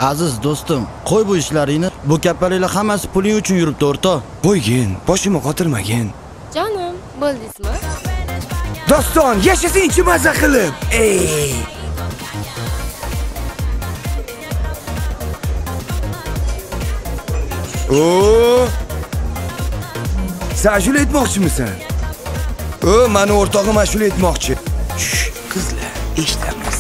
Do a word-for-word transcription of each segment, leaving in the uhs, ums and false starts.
Aziz do'stim, qo'y bu ishlaringni. Bu kapaliklar hammasi puling uchun yuribdi, o'rtoq. Qo'ygin, boshimga qotirmagin. Jonim, bo'ldingizmi? Doston, yashasingchi maza qilib. Ey! O! Sen ashula aytmoqchimisan? O, meni o'rtog'im ashula aytmoqchi. Shh, qizlar, eshitamiz.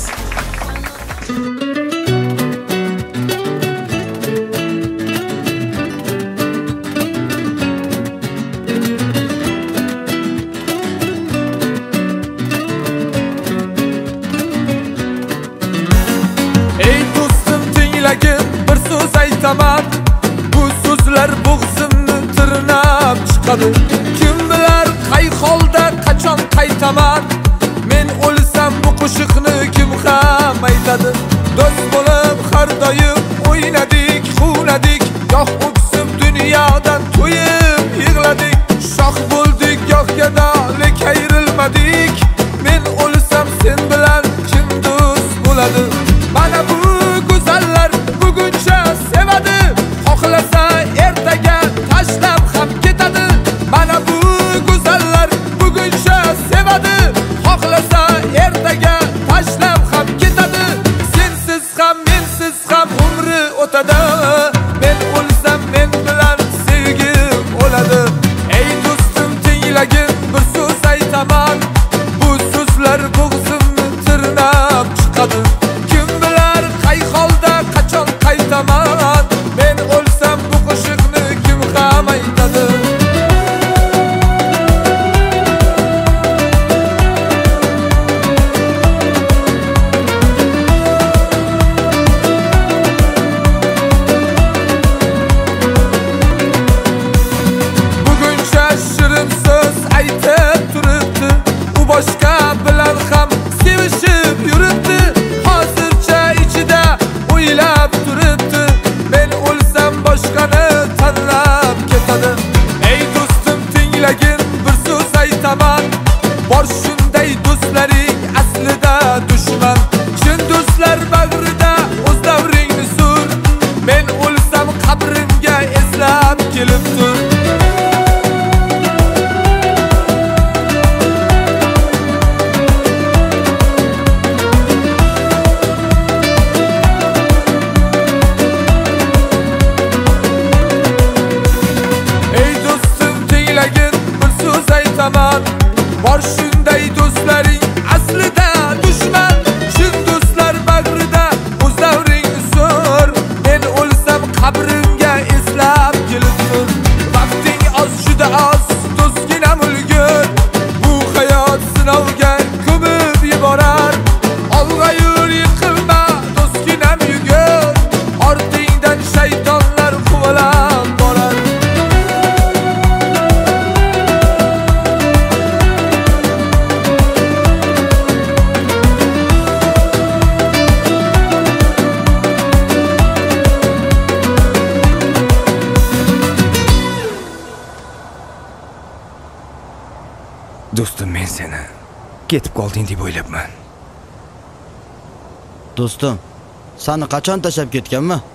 Ey do'stim, tinglagin, bir so'z aytaman. Bu so'zlar bo'g'zimni tirnab chiqadi. Kim bilar qay holda qachon qaytaman? Men o'lsam bu qo'shiqni kim ham aytadi? Do'st bo'lib har doim o'ynadik, xuvladik, goh o'ksib dunyodan to'yib yig'ladik. Shoh bo'ldik, goh gado, lek ayrilmadik. Men o'lsam sen bilan kim do'st bo'ladi? Mana bu go'zallar buguncha sevadi, xohlasa ertaga tashlab ham ketadi. Mana bu go'zallar buguncha sevadi, xohlasa ertaga tashlab ham ketadi. Sensiz ham mensiz ham umri o'tadi. Men o'lsam men bilan sevgim o'ladi. Ey do'stim, tinglagin, bir so'z aytaman. Bu so'zlar bo'g'zimni tirnab chiqadi. Men o'lsam bu qo'shiqni kim ham aytadi? Buguncha shirin so'z aytib turibdi, u boshqa bilan ham sevishib yuribdi. Hozircha ichida o'ylab turibdi, men o'lsam boshqani tanlab ketadi. Ey do'stim, tinglagin, bir so'z aytaman. Bor shunday do'stlaring aslida dushman. Chin do'stlar bag'rida o'z davringni sur. Men o'lsam qabrimga eslab kelib tur. Bor shunday do'stlaring aslida dushman. Chin do'stlar bag'rida o'z davringni sur. Men o'lsam qabrimga eslab kelib tur. Vaqting oz, juda oz, do'stginam o'lgur. Bu hayot sinovga ko'mib yuborar. Olg'a yur, yiqilma, do'stginam yugur. Ortingdan shaytonlar quvalab borar. Do'stim, men seni ketib qolding deb o'ylabman. Do'stim, seni qachon tashlab ketganman?